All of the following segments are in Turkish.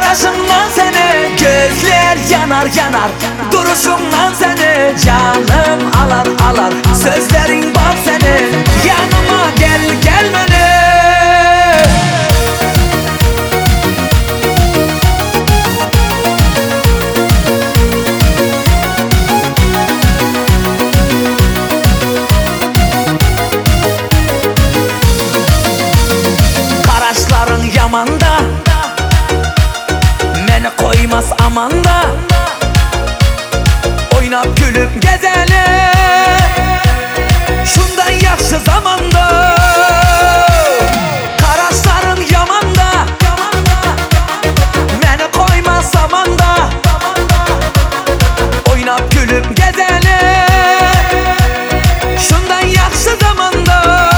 Karasından seni gözler yanar yanar, duruşundan seni canım alar alar. Sözlerin bal senin, yanıma gel gel beni. Karaşların yamanda, meni koymaz amanda. Oynap gülüp gezeli, şundan yaxşı zamanda. Karaşların yamanda, meni koymaz amanda. Oynap gülüp gezeli, şundan yaxşı zamanda.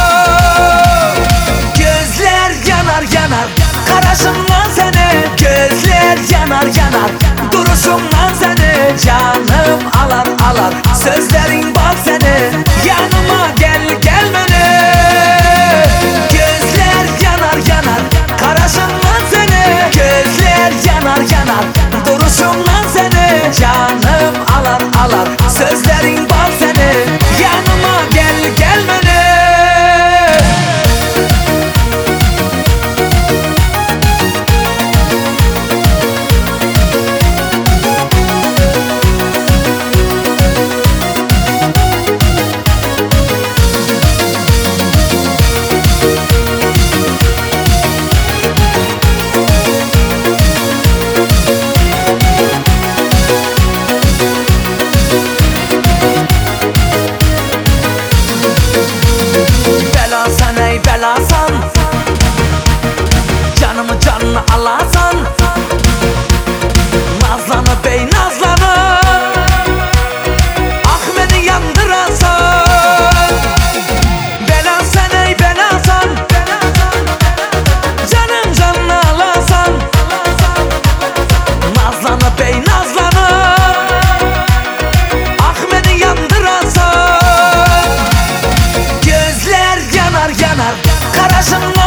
Gözler yanar yanar, karasından seni gözler yanar yanar. Duruşundan seni canım alar alar. Sözlerin bal senin, yanıma gel gel beni. Gözler yanar yanar, karasından seni gözler yanar yanar. Duruşundan seni canım alar alar. Sözlerin bal senin, yanıma gel gel beni. Belasan ey belasan, canımı canını alasan. Nazlanı bey nazlanı, ah beni yandırasan. Belasan ey belasan, canım canını alasan. Nazlanı bey nazlanı, ah beni yandırasan. Gözler yanar yanar, karasından